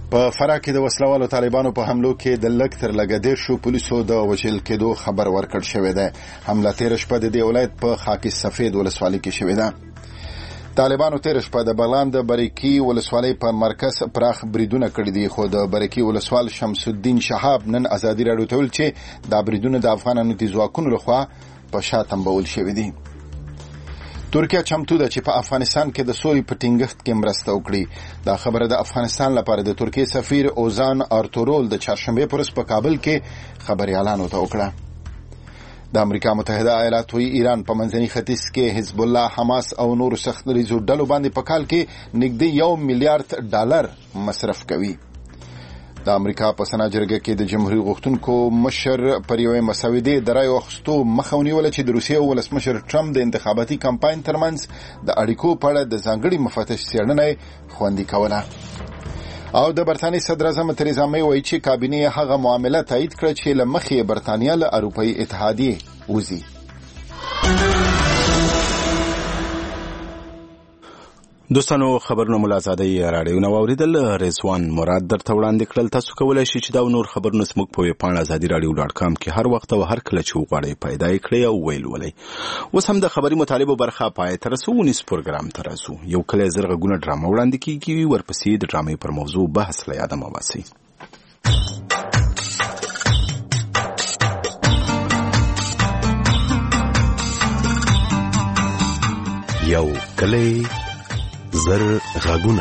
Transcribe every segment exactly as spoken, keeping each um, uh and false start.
په فراه کې د وسلوالو طالبانو په حملو کې د لږ تر لږه دېرشو پولیسو د وژل کېدو خبر ورکړ شوی دی. حمله تېره شپه د دې ولایت په خاک سفید ولسوالۍ کې شوې ده. طالبانو تېره شپه د بغلان د بریکي ولسوالۍ په مرکز پراخ بریدونه کړي دي، خو د بریکي ولسوال شمس الدین شهاب نن ازادي راډیو ته ویل چې دا بریدونه د افغانانو د ځواکونو لخوا په شا تنبول شوي دي. ترکیه چمتو ده چې په افغانستان کې د سولې په ټینګښت کې مرسته وکړي. دا خبره د افغانستان لپاره د ترکیه سفیر اوزان ارتورول د چهارشنبې پر ورځ په کابل کې خبريالانو ته وکړه. د امریکا متحده ایالاتو ایران په منځني ختیځ کې حزب الله، حماس او نور سخت دریځو ډلو باندې په کال کې نږدې یو میلیارډ ډالر مصرف کوي. د امریکا په سنا جرګه کې د جمهوریت غوښتونکو مشر پر یوې مسودې د رایو اخیستو مخه ونیوله چې د روسیې ولسمشر ټرمپ د انتخاباتي کمپاین ترمنځ د اړیکو په اړه د ځانګړي مفتش څېړنه خوندي کوله. او د برتانیې صدر اعظم تریزا مې وایي چې کابینه هغه معامله تایید کړه چې له مخې برتانیا له اروپایي اتحادیې وځي. دوستانو خبرونه ملازادي راډیو نو اوریدل رضوان مراد درته وړاندې کړل. تاسو کولای شئ چې دا نور خبرونه سمک په ویبپاڼه ازادي راډیو ډاټ کام کې هر وخت او هر کله چې وغواړئ پیدا کړئ او ویل ولئ. اوس هم د خبري مطالبه برخه پای تر رسو ونیس پروګرام تر رسو یو کله زرغونه ډرامه وړاندې کیږي، ورپسې د ډرامې پر موضوع بحث لا یاد مواسي. یو کله زر غاګونه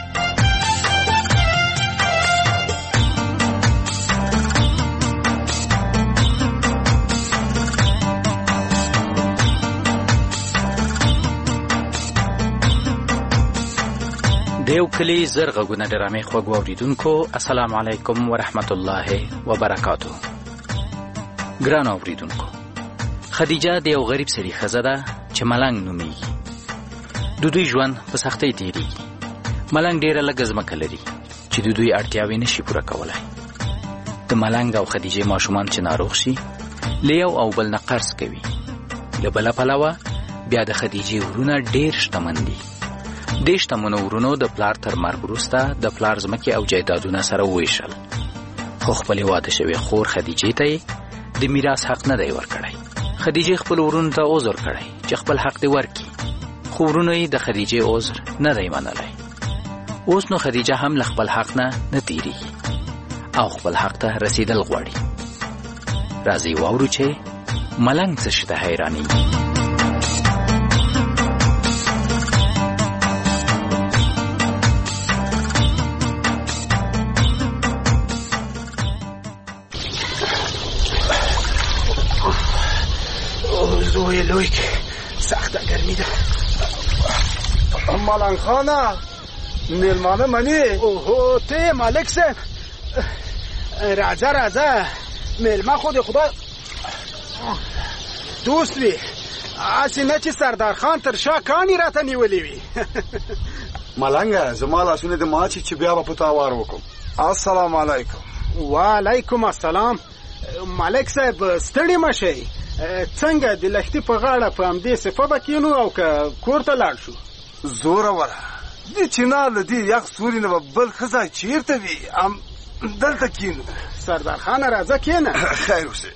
دیو کلی زر غاګونه ډرامې خوږ اوریدونکو، السلام علیکم ورحمت الله وبرکاتو. ګران اوریدونکو، خدیجه د یو غریب سړي ښځه ده چې ملنګ نومیږي. د دوی ژوند په سختۍ تیریږي. ملنګ ډېره لږه ځمکه لري چې د دوی اړتیاوې نشي پوره کولی. د ملنګ او خدیجې ماشومان چې ناروغ شي له یو او بل نه قرض کوي. له بله پلوه بیا د خدیجې ورونه ډېر شتمن دي. دې شتمنو ورونو د پلار تر مرګ وروسته د پلار ځمکې او جایدادونه سره وویشل، خو خپلې واده شوې خور خدیجې ته یې د میراث حق نه دی ورکړی. خدیجې خپل ورونو ته عذر کړی چې خپل حق دې ورکړي، خو ورونو یې د خدیجې عذر نه دی منلی. اوس نو خدیجه هم له خپل حق نه نه تیریږي او خپل حق ته رسیدل غواړي. راځئ واورو چې ملنګ څه شي ته حیرانېږي. زوی لوی که سخته گرمی ده. ملنگ خانه میلمانه منی؟ اوهو تی مالک سه راځه راځه میلمه خود خدا دوست وی. اسی نه چې سردار خان تر شا کانی راته نیولی وی. ملنګه زما لاسونه د ماچی چې بیا به په تا وار وکم. السلام علیکم. وعلیکم السلام. مالک صاحب ستړي مشئ، څنګه د لښتې په غاړه په همدې صفه به کینو او که کور ته لاړ شو؟ زوره وره د چنار له دې یخ سوري نه به بل ښه ځای چېرته وي، دلته کینو. سردار خانه راځه کینه. خیر اوسې.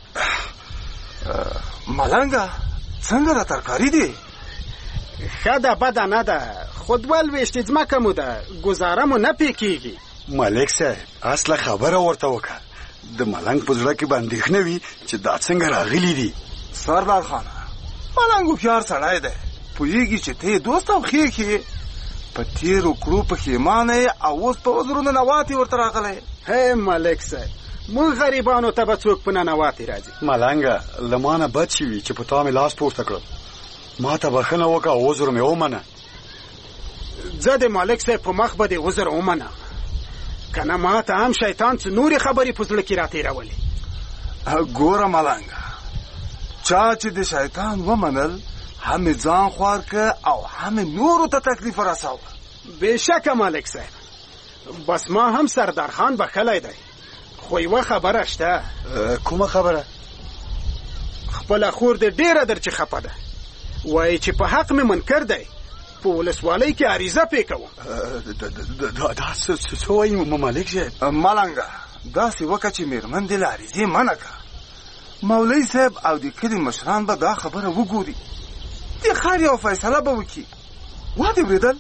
ملنګه څنګه ده ترکاري دي؟ ښه ده بده نه ده، خو دوه لوېشتې ځمکه مو ده، ګزاره مو نه پې کېږي. ملک صاحب اصله خبره ورته وکړه. د ملنګ په زړه کې به اندېښنه وي چې دا څنګه راغلي دي. سردار خانه ملنګ هوښیار سړی دی، پوهېږي چې ته یې دوست او ښې ښې په تېرو کړو پښېمانه یې او اوس په عذرونو ننواتې ورته راغلی. هی ملک صاحب موږ غریبانو ته به څوک په ننواتې راځي؟ ملنګه له ما نه بد شوي چې په تا مې لاس پورته کړل. ما ته بښنه وکړه او عذر مې ومنه. زه د ملک صاحب په مخ به د عذر ومنه، که نه ما ته هم شیطان څه نورې خبرې په زړه کې راتېرولې. ګوره ملنګه، چا چې د شیطان ومنل هم ځان خوار که او هم نورو ته تکلیف ورساوه. بېشکه ملک صاحب، بس ما هم سردار خان بخلی دی، خو یوه خبره شته. کومه خبره؟ خپله خور دې ډېره در چې خفه ده، وایي چې په حق مې منکر دی په ولسوالۍ کې عریضه پې کوم. دا څه وایي ملک صاحب؟ ملنګه داسې وکړه چې مېرمن دې له عریضې منع کړه. مولوي صاحب او د کلي مشران به دا خبره وګوري، د خیر یو فیصله به وکړي. ودې اورېدل؟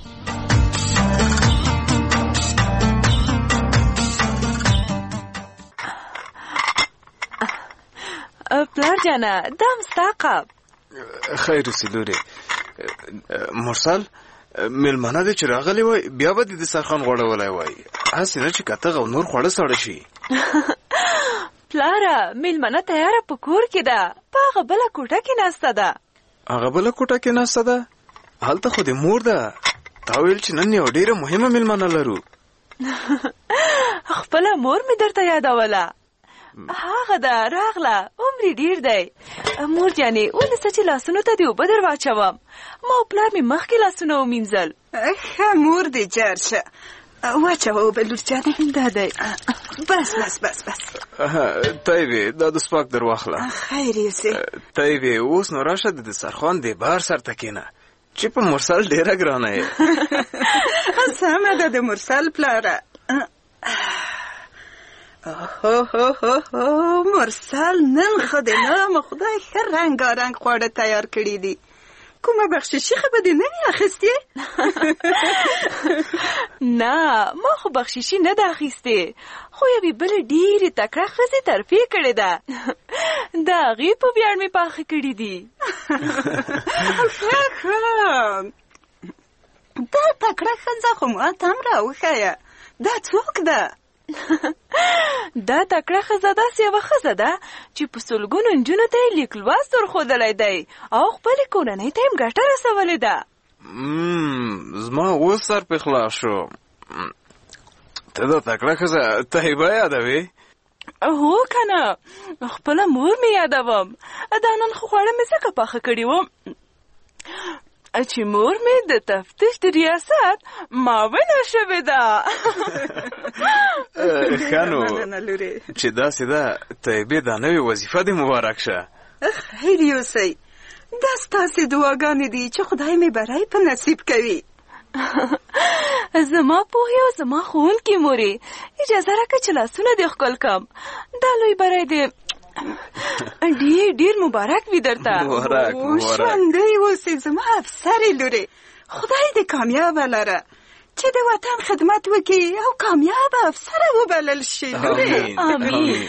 پلار جانه دا ستا قاب. خیر اوسې لورې. مرسل مېلمانه دې چې راغلی وای بیا به دې دسترخوان غوړولی وای، هسې نه چې کتغ او نور خواړه ساړه شي. پلاره مېلمانه تیاره په کور کې ده، په هغه بله کوټه کې ناسته ده. هغه بله کوټه کې ناسته ده؟ هلته خو دې مور ده. تا ویل چې نن یو ډېره مهمه مېلمانه لرو. خپله مور مې درته یادوله. هغه ده راغله، عمر ډیر دی. مور جانې ونیسه چې لاسونو ته دې اوبه در واچوم. ما او پلار مې مخکې لاسونه ومینځل. ښه مور دې جار شه، واچوه اوبه لور جانې. دا دی بس بس بس بس. طیبې دا دستپاک در واخله. خیر یوسې. طیبې اوس نو راشه د دسترخوان د بار سر ته کښېنه چې په مرسل ډېره ګرانه یې. سمه ده د مرسل پلاره. هو هو هو هو مرسل نن خو دې نام خدای ښه رنګارنګ خواړه تیار کړي دي. کومه بخششي خو به دې نه وي اخیستې؟ نه ما خو بخششي نه ده اخیستې، خو یوې بلې ډېرې تکړه ښځې ترفیع کړې ده. د هغې په ویاړ مې پاخه کړي دي. ښه ښه دا تکړه ښځه خو ما ته هم راوښیه، دا څوک ده؟ دا تکړه ښځه داسې یوه ښځه ده چې په سلګونو نجونو ته یې لیک لوست ورښودلی دی او خپلې کورنۍ ته یې هم ګټه رسولې ده. زما اوس سر پې خلاص شو. ته دا تکړه ښځه طیبه یادوې؟ هو که نه، خپله مور مې یادوم. دا نن خو خواړه مې ځکه پاخه کړي وم چې مور مې د تفتیش د ریاست معاونه شوې ده. ښه نو چې داسې ده طیبې دا نوې وظیفه دې مبارک شه. خیر یوسئ، دا ستاسې دعاګانې دي چې خدای مې بری په نصیب کوي. زما پوهې او زما ښوونکې مورې، اجازه راکړه چې لاسونه دې ښکل کړم. دا لوی بری دې ډېر ډېر مبارک وي درته. مبارک مبارک. ژوندی اوسې زما افسرې لورې، خدای دې کامیابه لره چې د وطن خدمت وکړي او کامیابه افسره وبلل شي. آمین آمین.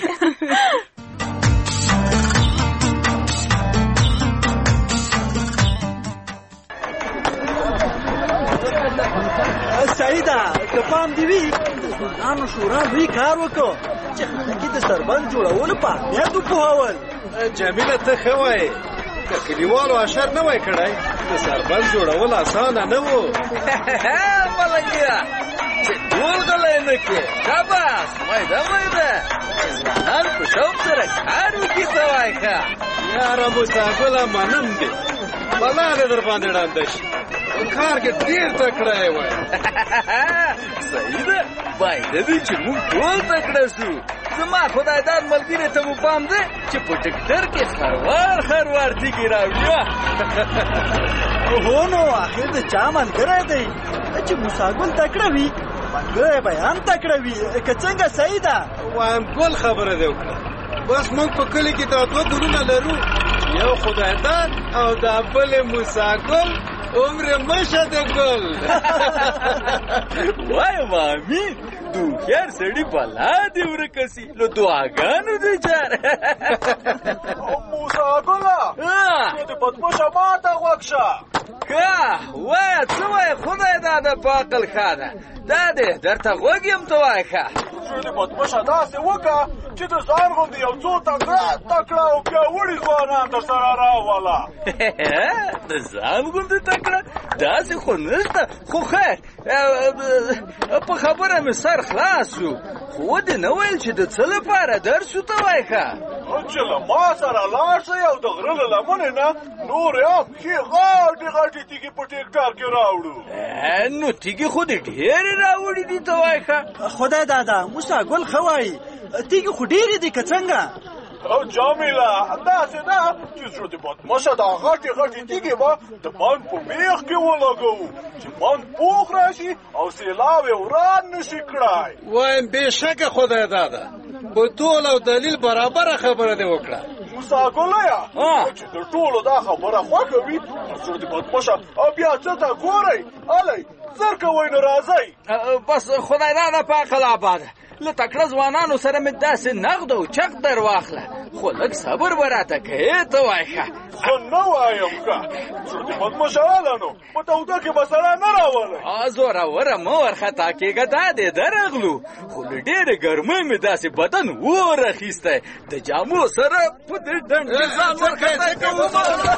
سعیده که پام دې وي ځوانانو شورا لوی کار وکړو چې خلکي د سربند جوړولو په اهمیت وپوهول. جمیله ته ښه وایې، که کلیوالو اشر نه وای کړی د سربند جوړول اسانه نه و. ملنګیا چې ټول غلی نه کړې، شاباس وایده وایده چې ځوانان په شوق سره کار وکړي. ته وایې ښه یاره موساګله منم دې بلا دې در باندې ړانده شي، په کار کې ډېر تکړه یې وای. صحیح ده، بایده دي چې موږ ټول تکړه سو. زما خدایدار ملګري ته مو پام دی چې په ټکټر کې خروار خروار تیږې راوړي. هو نو اخر د چا ملګری دی چې موساګل تکړه وي، ملګری به هم تکړه وي. که څنګه سعیده؟ وایم ګل خبره دې وکړه. بس موږ په کلي کې دا دوه ګلونه لرو، یو خدایدار او دا بل موساګل عمر مشه د ګل. وای مامي د هوښیار سړي بلا دې ورکه سي، نو دعاګانو دې جار. موساګله د پتموشه ماته غوږ شه. ښه وایه څه وایې خدای دا د په عقل ښه ده. دا دې درته غوږ یم ته وایه ښه. د پتموشه داسې وکړه چې د ځان غوندې یو څو تکړه تکړه او پیاوړي ځوانان در سره راوله. د ځان غوندې تکړه داسې خو نشته، خو خیر په خبره مې سر خلاص شو. خو دې نه ویل چې د څه لپاره درس ته وایې ښه. چې له ما سره لاړ شئ او د غره له لمنې نه نورې هم ښې غټې غټې تیږې په ټیکټر کې راوړو. نو تیږې خو دې ډېرې راوړي دي ته وایې ښه. خدای دادا موساګل ښه وایي، تیږې خو ډېرې دي که څنګه؟ او جامیله داسې ده چې زړه د بدمشه دا غټې غټې تیږې به د بند په میخ کې ولګوو چې بند پوخ راشي او سیلاب یې وران نشي کړای. وایم بېشکه خدای داده په ټول او دلیل برابره خبره دې وکړه. موسی ګلیه چې د ټولو دا خبره خوښه وي نو زړه د بدمشه او بیا څه ته ګورئ هلئ زر کوئ نو راځئ. بس خدای داده په عقل آباده له تکړه ځوانانو سره مې داسې نغد او چک در واخله خو لږ صبر به راته کوې ته وایه ښه. خو نه وایم ښه زړه د بدمشه هله نو په توده کې به سړی نه راولئ. زوروره مه ورخطا کېږه دا دې درغلو خو له ډېرې ګرمۍ مې داسې بدن اور اخیستی د جامو سره په دې ډنډ کې ځان ورخطا کوم.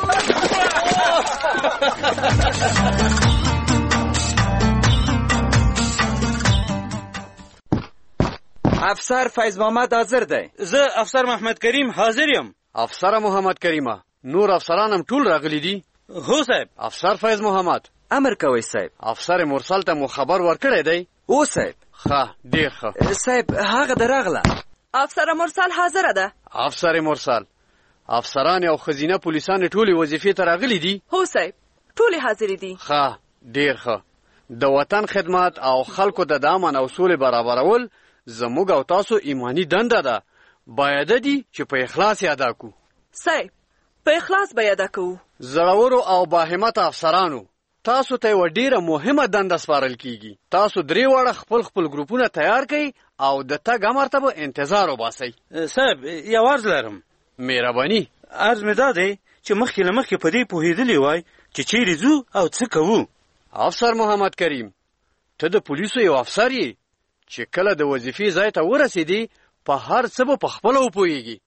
افسر فیض محمد حاضر دی. زه افسر محمد کریم حاضر یم. افسر محمد کریمه نور افسران هم ټول راغلي دي؟ هو صاحب. افسر فیض محمد امر کوي صاحب. افسر مرسل ته مو خبر ورکړی دی؟ او صاحب. ښه ډېر ښه صاحب هغه درغله. افسر مرسل حاضر ده. افسر مرسل افسران او خزینه پولیسان ټولې وظیفې ته راغلي دي؟ هو صاحب ټولې حاضر دي. ښه ډېر ښه د وطن خدمت او خلکو د امن او سولې برابرول زموږ او تاسو ایمانی دنده ده. باید دی چې په اخلاص ادا کو. صحیح په اخلاص به ادا کوو. زړورو او باهمت افسرانو تاسو ته و ډیره مهمه دنده سپارل کیږي. تاسو درې وړه خپل خپل ګروپونه تیار کړئ او د تګ امر ته به انتظار وباسئ. صاحب یو عرض لرم. مهرباني. عرض مې دا دی چې مخکې له مخکې په دې پوهېدلی وای چې چیرې ځو او څه کوو. افسر محمد کریم ته د پولیسو یو افسر یې چې کله د وظیفې ځای ته ورسېدي په هر څه به په خپله وپوهېږي.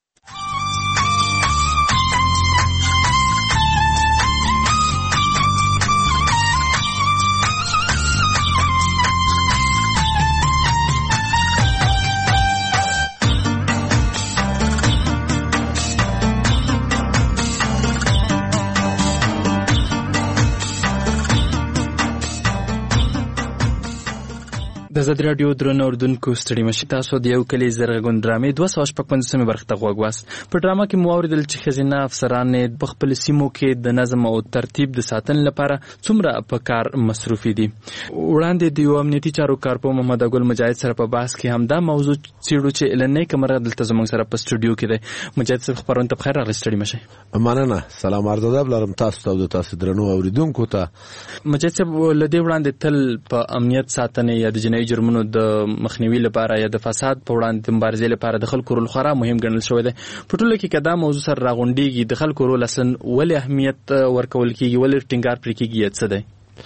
د ازادي راډیو درنو اوریدونکو ستړي مشئ. تاسو د یو کلي زرغون ډرامې دوه سوه شپږ پنځوسمې برخې ته غوږ واست. په ډرامه کې مو اورېدل چې ښځینه افسرانې په خپلو سیمو کې د نظم او ترتیب د ساتنې لپاره څومره په کار مصروفې دي. وړاندې د یو امنیتي چارو کارپوه محمد ګل مجاهد سره په بحث کې همدا موضوع څېړو چې لنۍ کمره دلته زموږ سره په سټوډیو کې دی. مجاهد صاحب خپرونې ته بخیر راغلی. ستړي مشئ. مننه. سلام عرض ادب لرم تاسو ته او د تاسو درنو اوریدونکو ته. مجاهد صاحب له دې وړاندې تل په امنیت ساتنې یا د جنایي جرمونو د مخنیوي لپاره یا د فساد په وړاندې د مبارزې لپاره د خلکو رول خورا مهم ګڼل شوی دی. په ټوله کې که دا موضوع سره راغونډېږي د خلکو رول اصلا ولې اهمیت ورکول کېږي، ولې ټینګار پرې کېږي، څه دی؟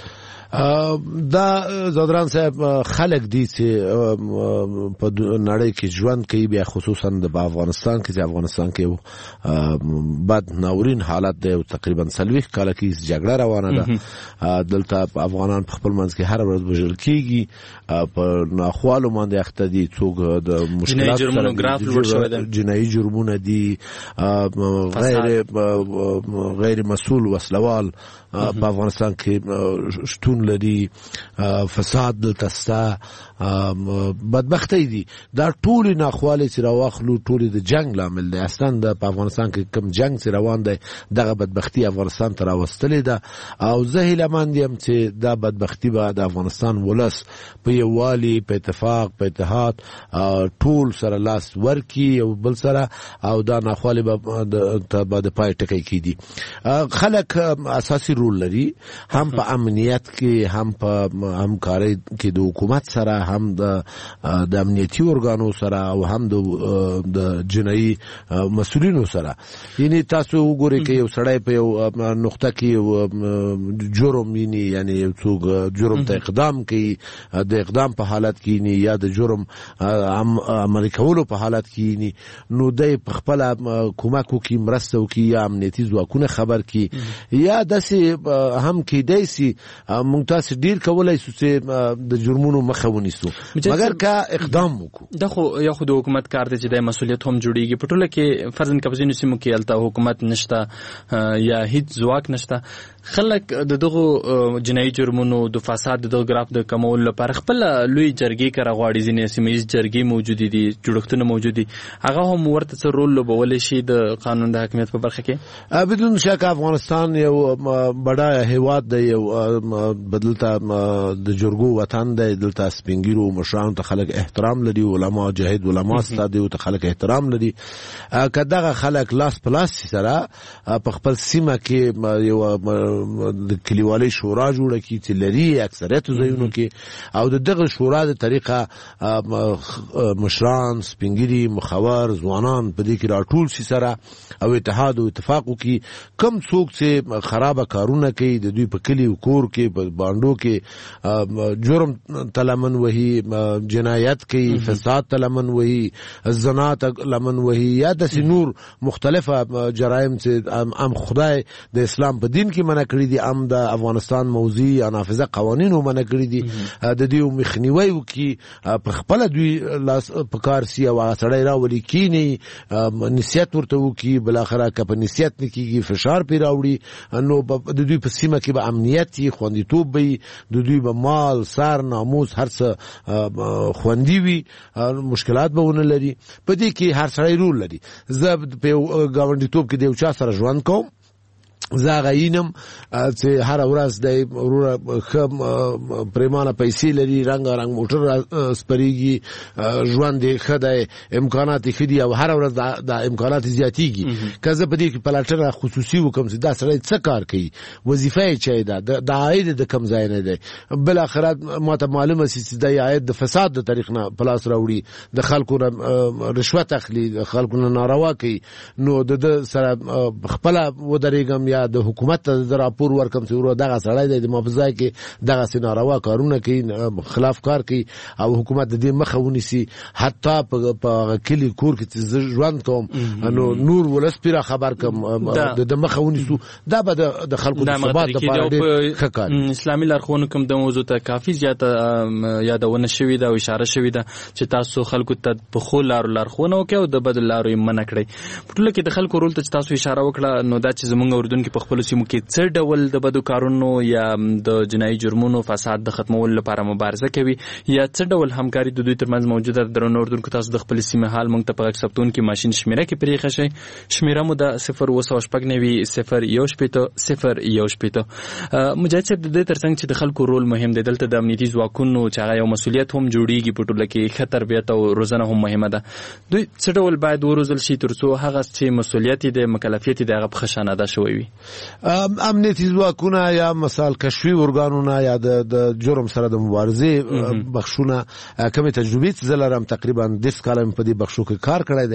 دا زادران صاحب خلک دي چې په نړۍ کې ژوند کوي، بیا خصوصا د افغانستان کې چې افغانستان کې بد ناورین حالت دی او تقریبا څلوېښت کاله کې جګړه روانه ده. دلته افغانان په خپل منځ کې هر ورځ وژل کېږي، په ناخوالو باندې اخته دي، څوک د مشکلات سره جنایي جرمونه دي، غیر غیر مسؤل وسلوال په افغانستان کې شتون لري، فساد دلته سته، بدبختۍ دي. دا ټولې ناخوالې چې راواخلو ټولې د جنګ لامل دی. اصلا د په افغانستان کې کوم جنګ چې روان دی دغه بدبختي افغانستان ته راوستلې ده او زه هیلهمند یم چې دا بدبختي به د افغانستان ولس په یووالي، په اتفاق، په اتحاد ټول سره لاس ورکړي او بل سره او دا ناخوالې به د پای ټکی کېږي. خلک اساسي رول لري، هم په امنیت کې، هم په همکارۍ کې د حکومت سره، هم د د امنیتي ارګانو سره او هم د جنایي مسؤلینو سره. یعنی تاسو وګورئ که یو سړی په یو نقطه کې جرم ویني، یعنی یو څوک جرم ته اقدام کوي، د اقدام په حالت کې ویني یا د جرم عملي کولو په حالت کې ویني، نو دی په خپله کومک وکړي، مرسته وکړي، یا امنیتي ځواکونه خبر کړي، یا داسې هم کېدای سي موږ تاسې ډېر کولی سو چې د جرمونو مخه ونیسو، مګر که اقدام وکړو. دا خو یا خو د حکومت کار دی چې د مسؤلیت هم جوړېږي. په ټوله کې فرضاً که په ځینو سیمو کې هلته حکومت نشته یا هیڅ ځواک نشته، خلک د دغه جنایي جرمونو د فساد د ګراف د کمول لپاره خپل لوی جرګې کړه غواړي ځینې سیمه ییز جرګې موجود دي جوړښتونه موجود دي هغه هم ورته څه رول لوبولی شي د قانون د حاکمیت په برخه کې بدون شک افغانستان یو بډایه هیواد دی یو بدلته د جرګو وطن دی دلته سپینګیرو مشرانو ته خلک احترام لري علما جاهد علما ستاسو ته خلک احترام لري کداغه خلک لاس پلاس سره په خپل سیمه کې یو د کلیوالي شورا جوړه کی چې لري اکثریت ځایونو کې او دغه شورا د طریقه مشران سپینګری مخاور ځوانان په دې کې راټول شي سره او اتحاد او اتفاق وکي کم څوک چې خرابه کارونه کوي د دوی په کلی او کور کې په باندو کې جرم تلمن وهي جنایت کوي فساد تلمن وهي زنا تلمن وهي یا د نور مختلفه جرایم چې ام خدای د اسلام په دین کې منع کړی دي ام د افغانستان موضوعي یا نافذه قوانینو منع کړی دي د دې مخنیوي وکي په خپل دوی لاس په کار سی او سړی راولي کینی نسیت ورته وکي بل اخره کپ نسیت نکیږي فشار پی راوړي نو د دوی په سیمه کې به امنیت خوندیتوب وي د دوی به مال سر ناموس هر څه خوندي وي مشکلات به ونه لري په دې کې هر سړی رول لري زه په ګاونډیتوب کې د یو چا سره ژوند کوم زاغه اینم چې هر ورځ د ورور خم پریمانه پیسې لري رنگ رنگ موټر سپریږي ژوند خدای امکانات خدي او هر ورځ د امکانات زیاتیږي کزه په دې کې پلاټر خصوصي وکم چې دا سره څه کار کوي وظیفه یې چي دا د عاید د کم ځای نه دی بل اخرت ماته معلومه سي چې د عاید د فساد د طریق نه پلاس راوړي د خلکو رشوت اخلي د خلکو نه ناروا کوي نو د سره خپل ودرېګم د حکومت د راپور ورکم چې ورو دغه سړی د مافزای کې دغه سيناروا کارونه کوي خلاف کار کوي او حکومت د دې مخه ونیسي حتی په کلی کور کې چې ژوند کوم نو نور ولسپیره خبر کوم د مخه ونیسو دا به د خلکو د ثبات لپاره ډېر ښه کار اسلامي لارښوونه کوم د موضوع ته کافي زیاته یادونه شوې ده او اشاره شوې ده چې تاسو خلکو ته په خو لارو لارښوونه وکړئ او د بدل لارو یې منع کړئ په ټوله کې د خلکو رول ته چې تاسو اشاره وکړه نو دا چې زموږ اردن په خپل سیمو کې څه ډول د بدو کارونو یا د جنایي جرمونو فساد د ختمولو لپاره مبارزه کوي یا څه ډول همکاري د دوی ترمنځ موجوده ده درنو اردوونکو تاسو د خپل سیمه حال موږ ته په اکسپټون کې ماشين شمیره کې پریښه شي شمیره مو د صفر وسو شپږ نوي صفر یو شپېته صفر یو شپېته مجاهد صاحب د دې ترڅنګ چې د خلکو رول مهم دی دلته د امنیتي ځواکونو چې هغه یو مسؤلیت هم جوړیږي په ټوله کې ښه تربیت او روزنه هم مهمه ده دوی څه ډول باید وروزل شي ترڅو هغه چې مسؤلیت دی مکلفیت دی هغه په ښه شان ادا شوی وي امنیتي ځواکونه یا مثال کشفي ارګانونه یا د جرم سره د مبارزې بخښونه کومه تجربه چې زلرم تقریبا د سکالم په دې بخښو کې کار کړی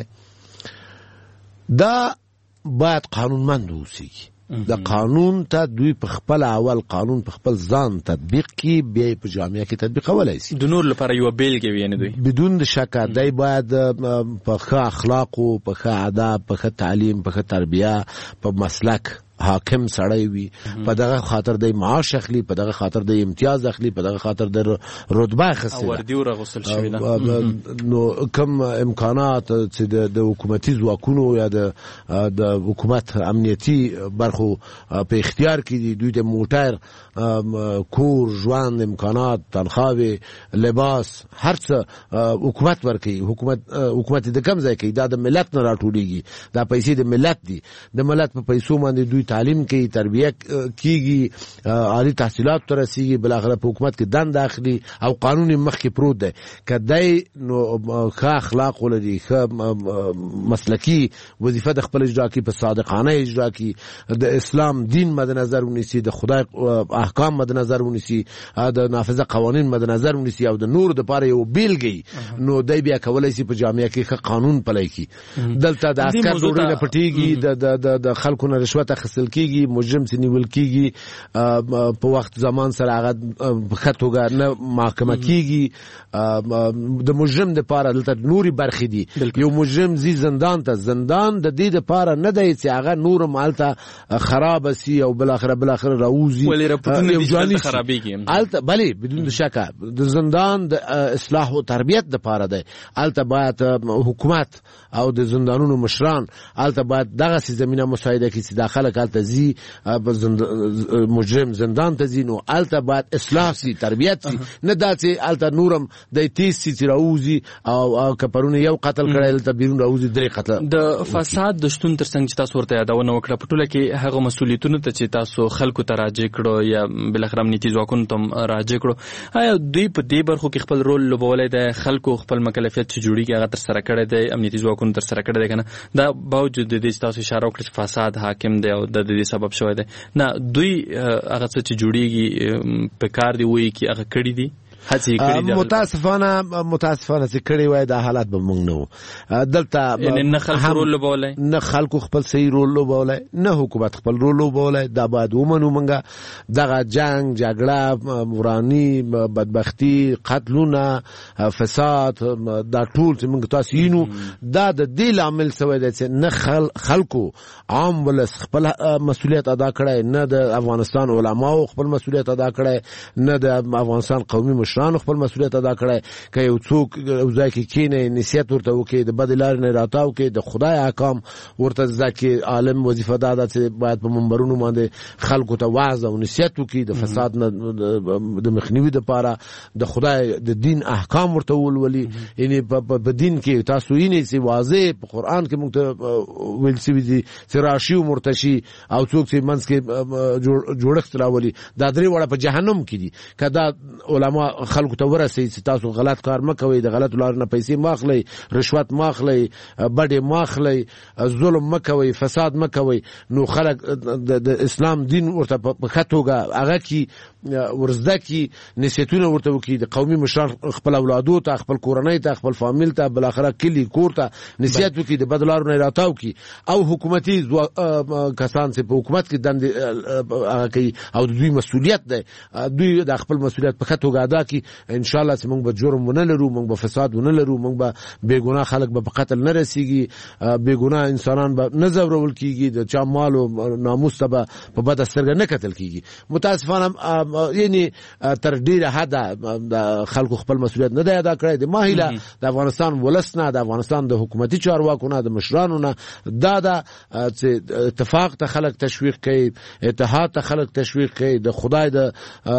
دی دا باید قانونمند اوسي د قانون ته دوی په خپل اول قانون په خپل ځان تطبیق کی بیا په جامعه کې تطبیقولای شي د نور لپاره یو بیلګه وي نه دوی بدون د شک دای باید په ښه اخلاق او په ښه ادب په ښه تعلیم په ښه تربیه په مسلک حاکم سړی وي په دغه خاطر د معاش اخلي په دغه خاطر د امتیاز اخلي په دغه خاطر د رتبه اخلي او وردی ورغسل شوی ده نو کوم امکانات چې د حکومتي ځواکونو یا د د حکومت امنیتي برخو په اختیار کې دي دوی د موټر کور ژوند امکانات تنخواهي لباس هر څه حکومت ورکوي حکومت حکومت د کم ځای کې دا د ملت نه راټولېږي دا پیسې د ملت دي د ملت په پیسو باندې دوی تعلیم کوي تربیه کیږي عالی تحصیلات تر رسیږي بل اخر په حکومت کې دند اخلي او قانوني مخ کې پروت دی کدی نو ښه اخلاق ولري ښه مسلکی وظیفه د خپل اجرا کې په صادقانه اجرا کې د اسلام دین مد نظر ونیسي د خدای احکام مد نظر ونیسي د نافذه قوانین مد نظر ونیسي او د نور د پاره یو بیلګي نو دای بیا کولای شي په جامعه کې ښه قانون پلی کی دلته د عسكر ډوډۍ نه پټیږي د د خلکو نه رشوت اخیستل کیږي مجرم چې نیول کیږي په وخت زمان سره هغه خطوګه نه محاکمه کیږي د مجرم د پاره دلته نوري برخې دي یو مجرم زی زندان ته زندان د دې د پاره نه دی چې هغه نور مالته خراب سي او بل اخر بل اخر راوزي یو ځاني خرابيږي الته بله بدون شک د زندان د اصلاح او تربیت د پاره دی الته باید حکومت او د زندانونو مشران الته باید دغه زمينه مساعده کړي چې داخله طریقه ته ځي مجرم زندان ته ځي نو هلته باید اصلاح سي تربیت سي نه دا چې هلته نورم د تیز سي چې راوځي او که پرونه یو قتل کړی هلته بیرون راوځي درې قتل د فساد د شتون تر څنګ چې تاسو ورته یادونه وکړه په ټوله کې هغه مسؤلیتونه ته چې تاسو خلکو ته راجع کړو یا بالاخره امنیتي ځواکونو ته راجع کړو آیا دوی په دې برخو کې خپل رول لوبولی دی خلکو خپل مکلفیت چې جوړیږي هغه ترسره کړی دی امنیتي ځواکونو ترسره کړی دی که نه دا باوجود د دې چې تاسو اشاره وکړه چې فساد حاکم دی او د دې سبب شوی دی نه دوی هغه څه چې جوړیږي په کار دی وایي چې هغه کړي دي متاسفانه متاسفانه چې کړي وای دا حالت به مونږ نه وو دلته نه خلکو رول لوبولی نه خلکو خپل صحیح رول لوبولی نه حکومت خپل رول لوبولی دا باید ومنو مونږه دغه جنگ جګړه ورانی بدبختی قتلونه فساد دا ټول چې مونږ تاسو یینو دا د دې لامل شوی دی چې نه خلکو عام ولس خپل مسؤلیت ادا کړی نه د افغانستان علماو خپل مسؤلیت ادا کړی نه د افغانستان قومي مشرانو خپل مسؤلیت ادا کړی که یو څوک یو ځای کې کینی نصیحت ورته وکړي د بدې لارې نه راتاو کړي د خدای احکام ورته زده کړي عالم وظیفه دا ده چې باید په منبرونو باندې خلکو ته وعظ او نصیحت وکړي د فساد نه د مخنیوي دپاره د خدای د دین احکام ورته ولولي یعنې په دین کې تاسو وینئ چې واضح په قرآن کې موږ ته ویل شوي دي چې راشي و مرتشي او څوک چې منځ کې جوړښت راولي دا درې واړه په جهنم کې دي که دا علما خلکو ته ورسوي چې تاسو غلط کار مه کوئ د غلطو لارو نه پیسې مه اخلئ رشوت مه اخلئ بډې مه اخلئ ظلم مه کوئ فساد مه کوئ نو خلک د اسلام دین ورته په ښه توګه هغه کې ورزده کړي نصیحتونه ورته وکړي د قومي مشران خپل اولادو ته خپل کورنۍ ته خپل فامیل ته بالاخره کلي کور ته نصیحت وکړي د بدو لارو نه راتاو کړي او حکومتي کسان چې په حکومت کې دندې هغه کوي او د دوی مسؤلیت دی دوی د خپل مسؤلیت په ښه توګه ادا کړي انشاءالله چې موږ به جرم ونه لرو موږ به فساد ونه لرو موږ به بېګناه خلک به په قتل نه رسېږي بېګناه انسانان به نه ځورول کېږي د چا مال او ناموس ته به په بده سترګه نه کتل کېږي متاسفانه یعنې تر ډېره حده د خلکو خپل مسؤلیت نه دی ادا کړی د ما هیله د افغانستان ولس نه د افغانستان د حکومتي چارواکو نه د مشرانو نه دا ده چې اتفاق ته خلک تشویق کوي اتحاد ته خلک تشویق کوي د خدای د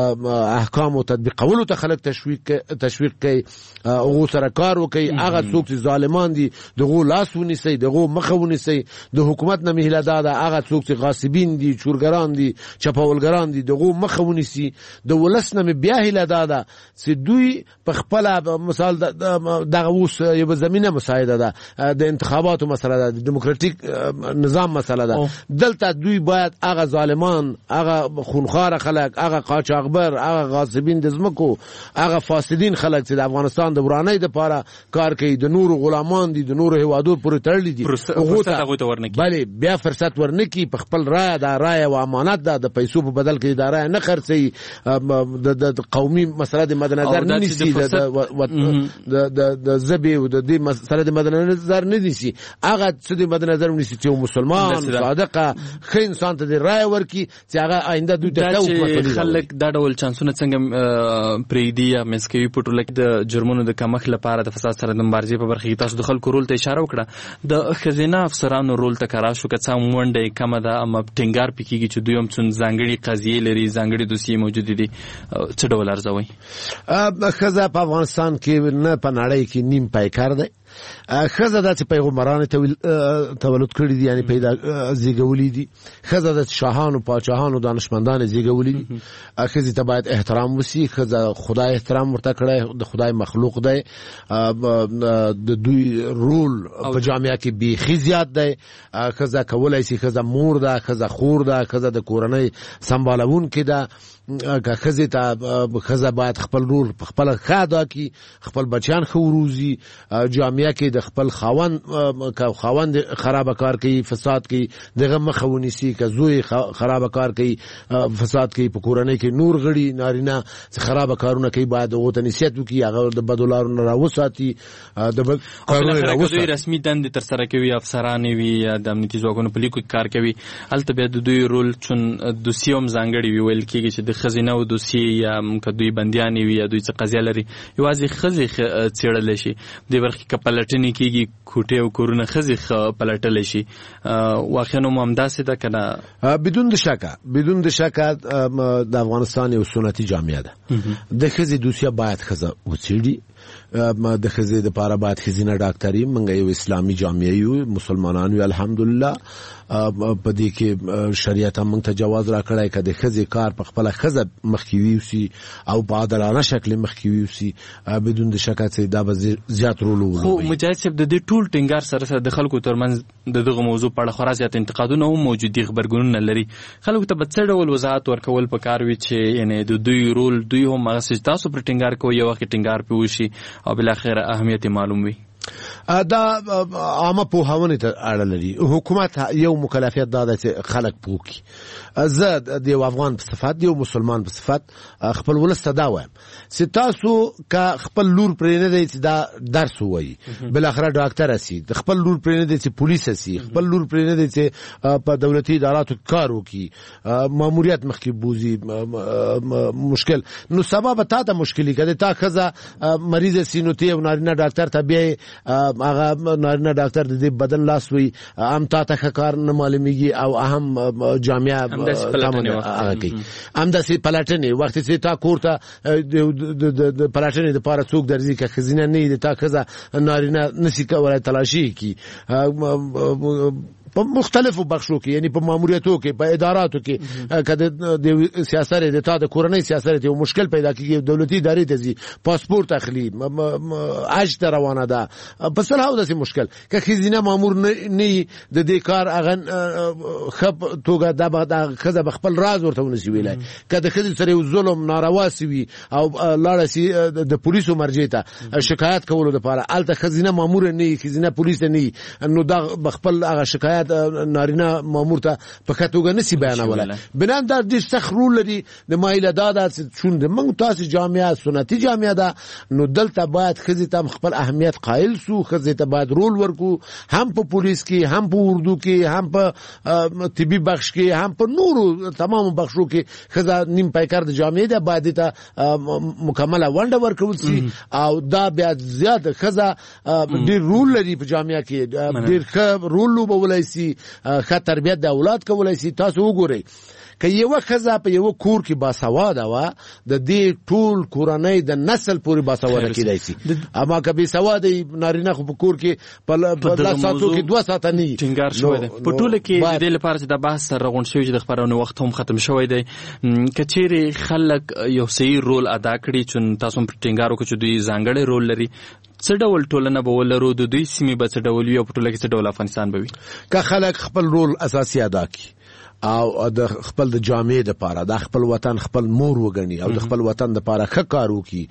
احکامو تطبیقولو ته خلک تشویق تشویق کوي هغو سره کار وکوي هغه څوک چې ظالمان دي دغو لاس ونیسئ دغو مخه ونیسئ د حکومت نه مې هیله دا ده هغه څوک چې غاصبین دي چورګران دي چپاولګران دي دغو مخه ونیسي د ولس نه مې بیا هیله دا ده چې دوی په خپله مثال دغه اوس یوه زمینه مساعده ده د انتخاباتو مسله ده د ډیموکراتیک نظام مسله ده دلته دوی باید هغه ظالمان هغه خونخواره خلک هغه قاچاقبر هغه غاصبین د ځمکو هغه فاسدین خلک چې د افغانستان د ورانۍ دپاره کار کوي د نورو غلامان دي د نورو هیوادو پورې تړلي دي بلې بیا فرصت ورنکړي په خپل رایه دا رایه و امانت ده د پیسو په بدل کې دا رایه نه خرڅوي د قومي مسله د مدنظر نه نیسي د ژبې او د دې مسله د مدنظر نه نیسي هغه څه د مدنظر ونیسي چې یو مسلمان صادقه ښه انسان ته د رایه ورکړي چې هغه آینده دوی ته ښه خلک دا ډول چانسونه څنګه پرېږدي یا منځ کوي په ټوله کې د جرمونو د کمښت لپاره د فساد سره د مبارزې په برخه کې تاسو د خلکو رول ته اشاره وکړه د ښځینه افسرانو رول ته کار شو که څه هم ونډه یې کمه ده اما ټینګار پې کېږي چې دوی هم څون ځانګړي قضیې لري ځانګړي دوسیې موجودې دي څه ډول ارزوئ ښځه په افغانستان کې نه په نړۍ کې نیم پیکر دی ښځه ده چې پیغمبرانو تولد کړي دي یعنې پیدا زیږولي دي ښځه ده چې شاهانو پاچاهانو دانشمندان یې زیږولي دي ښځې ته باید احترام وسي ښځه خدای احترام ورته کړی د خدای مخلوق دی د دوی رول په جامعه کې بیخي زیات دی ښځه کولی شي ښځه مور ده ښځه خور ده ښځه د کورنۍ سمبالونکې ده که ښځې ته ښځه باید خپل رول په خپله ښه ادا کړي خپل بچیان ښه وروزي جامعه کې د خپل خاوند که خاوند خرابه کار کوي فساد کوي دغه مخه ونیسي که زوی خرابه کار کوي فساد کوي په کورنۍ کې نور غړي نارینه چې خرابه کارونه کوي باید هغو ته نصیحت وکړي هغه د بدو لارو نه راوساتي د کارونه راوساتي دوی رسمي دندې ترسره کوي افسرانې وي یا د امنیتي ځواکونو په لیکو کې کار کوي هلته بیا د دوی رول چون دوسیې هم ځانګړي وي ویل کېږي چې د ښځینه و دوسیې یا که دوی بندیانې وي یا دوی څه قضیه لري یوازې ښځې څېړلی شي دې برخې کې په پلټنې کېږي کوټې او کورونه ښځې ښه پلټلی شي. واقعا نو همداسې ده که نه؟ بدون د شکه بدون د شکه د افغانستان یو سنتي جامعه ده. د ښځې دوسیه باید ښځه وڅېړي. د ښځې دپاره باید ښځینه ډاکټري. موږ یو اسلامي جامعه یو، مسلمانان یو الحمدلله. په دې کې شریعت هم موږ ته جواز راکړی که د ښځې کار په خپله ښځه مخکې ویوسي او په عادلانه شکل مخکې ویوسي، بدون د شکه چې دا به زیات رول ولوبوي. خو مجاهد صاحب د دې ټول ټینګار سره سره د خلکو ترمنځ د دغه موضوع په اړه خورا زیات انتقادونه هم موجود دي، غبرګونونه لري. خلکو ته به څه ډول وضاحت ورکول پکار وي چې یعنې د دوی رول دوی هم هغسې چې تاسو پرې ټینګار کوئ یو وخت ټینګار پرې وشي او بالاخره اهمیت معلوم وي؟ دا عامه پوهاونې ته اړه لري. حکومت یو مکلفیت دا ده چې خلک پوه کړي. زه د یو افغان په صفت، د یو مسلمان په صفت خپل ولس ته دا وایم چې تاسو که خپل لور پرې نه دی چې دا درس ووایي، بالاخره ډاکټره سي، د خپل لور پرې نه دی چې پولیس سي، خپل لور پرې نه دی چې په دولتي اداراتو کار وکړي، ماموریت مخکې بوزي، مشکل نو سبا به تا ته مشکلي که تا ښځه مریضه سي نو ته یو نارینه ډاکټر ته بیایې، هغه نارینه ډاکټر د دې بدن لاس وي، هم تا ته ښه کار نه معلومیږي او هم جامعه هغه کوي. همداسې پلټنې وخت چې تا کور ته د پلټنې دپاره څوک درځي که ښځینه نه وي د تا ښځه نارینه نسي کولی تلاشي کړي په مختلفو بخشو کې، یعنی په ماموریتو کې، په اداراتو کې. که د سیاست د تا د کورنۍ سیاست یو مشکل پیدا کېږي، دولتي ادارې ته ځي، پاسپورت اخلي، حج ته روانه ده، په صلح او داسې مشکل که ښځینه مامور نه وي د دې کار هغه ښه توګه دا به ښځه به خپل راز ورته ونسي ویلی. که د ښځې سره یو ظلم ناروا سوي او لاړه سي د پولیسو مرجع ته شکایت کولو دپاره، هلته ښځینه مامور نه وي، ښځینه پولیس نه وي، نو دا به خپل هغه شکایت نارینه مامور ته په ښه توګه نسي بیانولی. بنان دا ډېر سخت رول لري. د مایله دا ده چې چون د موږ تاسې جامعه سنتي جامعه ده، نو دلته باید ښځې ته خپل اهمیت قایل سو، ښځې ته باید رول ورکو، هم په پولیس کې، هم په اردو کې، هم په طبي بخش کې، هم په نورو تمامو بخشو کې ښځه نیم پیکر د جامعې ده، باید ته مکمله ونډه ورکول سي او دا بیا زیاته ښځه ډېر رول لري په جامعه کې، ډېر ښه رول لوبولی سي، ښه تربیت د اولاد کولی سي. تاسو وګورئ که یوه ښځه په یوه کور کې باسواده وه، د دې ټول کورنۍ د نسل پورې باسواده کېدی سي. اما که بې سواده نارینه خو په کور کې په لس ساعتو کې دوه ساعته نه وي. ټینګار شوی دی په ټوله کې د دې لپاره چې دا بحث سره راغونډ شوی چې د خپرونې وخت هم ختم شوی دی. که چیرې خلک یو صحیح رول ادا کړي، چون تاسو هم ټینګار وکړو چې دوی ځانګړی رول لري، څه ډول ټولنه به ولرو، د دوی سیمې به څه ډول وي او په ټوله کې څه ډول افغانستان به وي؟ که خلک خپل رول اساسي ادا کړي او د خپل د جامعې دپاره د خپل وطن خپل مور وګڼي او د خپل وطن دپاره ښه کار وکړي،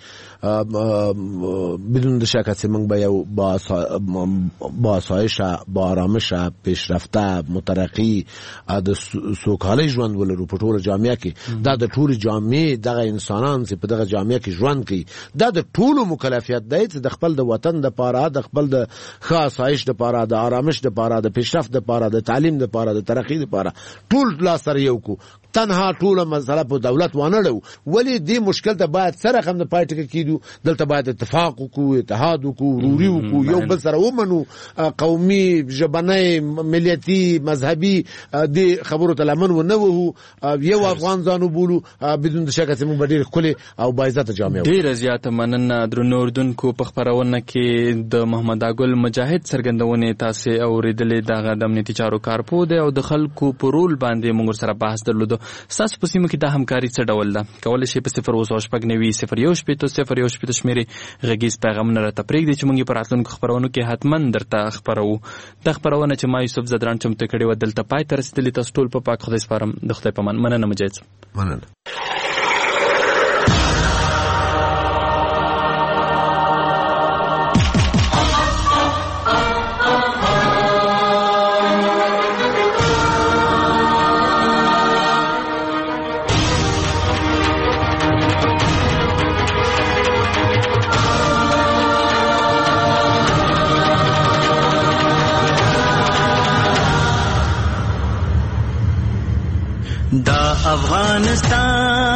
بدون د شکه چې موږ به یو باآسایشه، باآرامشه، پیشرفته، مترقي د سوکالۍ ژوند ولرو په ټوله جامعه کې. دا د ټولې جامعې دغه انسانان چې په دغه جامعه کې ژوند کوي، دا د ټولو مکلفیت دی چې د خپل د وطن دپاره، د خپل د ښه آسایش دپاره، د آرامش دپاره، د پیشرفت دپاره، د تعلیم دپاره، د ترقي دپاره ټول لاس سره یو کو. تنها ټوله مسله په دولت وانړو، ولی دې مشکل ته باید سره هم د پای ټکی کیدو، دلته باید اتفاق وکړو، اتحاد وکړو، وروري وکړو، یو بل سره ومنو، قومي، ژبنی، ملیتي، مذهبي دې خبرو ته لمن ونه وهو، یو افغان ځان وبولو. بدون د شکه چې موږ به ډېر ښکلې او باعزته جامعه وکړو. ډېره زیاته مننه درنو اردونکو. په خپرونه کې د محمد اګل مجاهد څرګندونې تاسې اورېدلې. دغه د امنیتي چارو کارپوه دی او د خلکو په رول باندې موږ سره بحث درلودو. ستاسو په سیمه کې دا همکاري څه ډول ده؟ کولی شئ په صفر اووه شپږ نوي صفر یو شپېته صفر یو شپېته شمېرې غږیز پیغامونه راته پرېږدئ چې موږ یې په راتلونکو خپرونو کې حتما درته خپروو. دا خپرونه چې ما یوسف زدران چمتو کړې وه دلته پای ته رسېدلې. تاسو ټول په پاک خدای سپارم. د خدای په امان. مننه مجاهد صاحب. مننه. دا افغانستان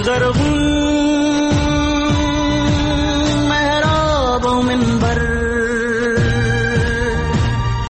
زرغون